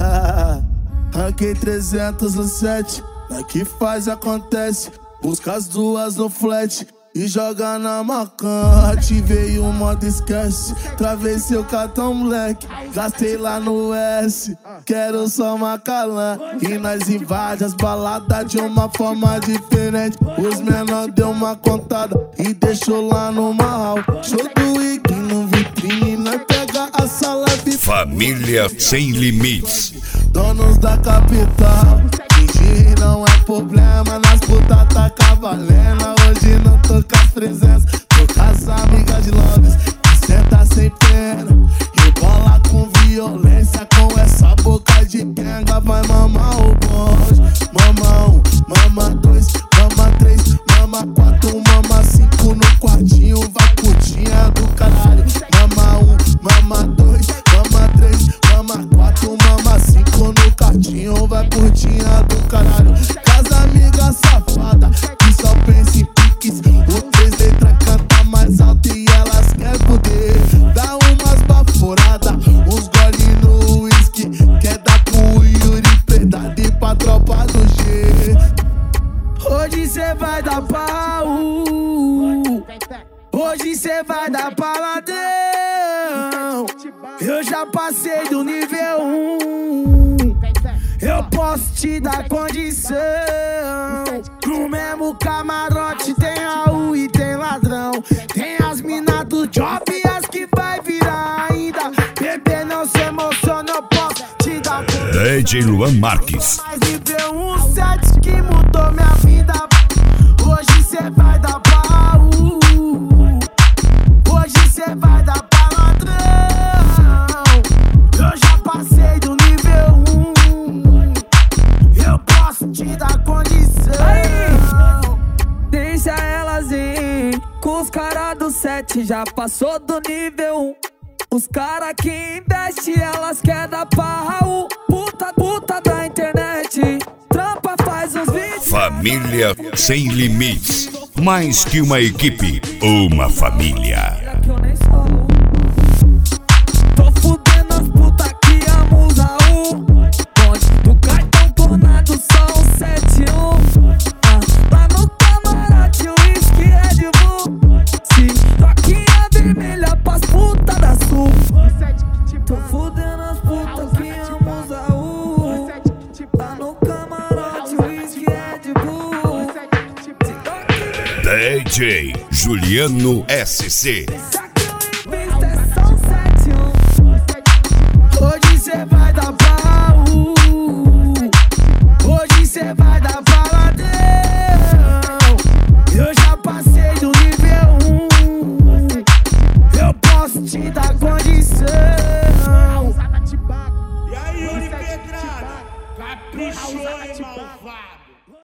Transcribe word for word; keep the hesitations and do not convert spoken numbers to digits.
Ranquei trezentos no set, daqui faz acontece. Busca as duas no flat e joga na macan. Ativei o modo esquece, travei seu cartão moleque. Gastei lá no S, quero só Macalã. E nós invade as baladas de uma forma diferente. Os menor deu uma contada e deixou lá no marral. Show do Wiki no vitrine, nós pega a sala vitrine. Família Sem Limites, donos da capital. Fingir não é problema, nas putas tá cavalendo. Hoje não tô com as presenças, tô com as amigas de Londres. Que senta sem pena, rebola com violência. Com essa boca de quenga vai mamar o bonde. Mama um, mama dois, mama três, mama quatro, mama cinco no quartinho. Vai putinha do caralho. Mama um, mama dois, mama três, mama quatro, mama cinco no quartinho. Vai putinha do caralho. Casa amiga safada que só pensa em piques. O três letras canta mais alto e elas quer poder. Dá umas baforadas, uns gole no whisky. Quer dar pro Yuri, predade pra tropa do G. Hoje cê vai dar pau, hoje cê vai dar paladão. Eu já passei do nível um, eu posso te dar condição. No mesmo camarote tem Raul e tem ladrão. Tem as minas do job e as que vai virar ainda. Bebê, não se emociona, eu posso te dar condição. D J Luan Marques. Mas nível um set que mudou minha vida. Hoje cê vai dar pau, hoje cê vai dar pra ladrão. Eu já passei do nível um, eu posso te dar condição. Aí, deixa elas ir, com os caras do set já passou do nível um. Os caras que investem, elas querem dar pra Raul. Puta, puta da internet, trampa faz uns vídeos. Família Sem Limites, mais que uma equipe, uma família. Tô fudendo as putas que amam o Raul. Bonde do cartão tornado só um sete um. Ah, lá no camarote o whisky é de Vu. Se toquinha vermelha pras putas da Sul. Tô fudendo as putas que amam o Raul. Lá no camarote o whisky é de Vu. D J Juliano S C. Hoje cê vai dar pau, hoje cê vai dar paladão. Eu já passei do nível um, eu posso te dar condição. E aí, Yuri Pedrada, caprichou, hein, malvado?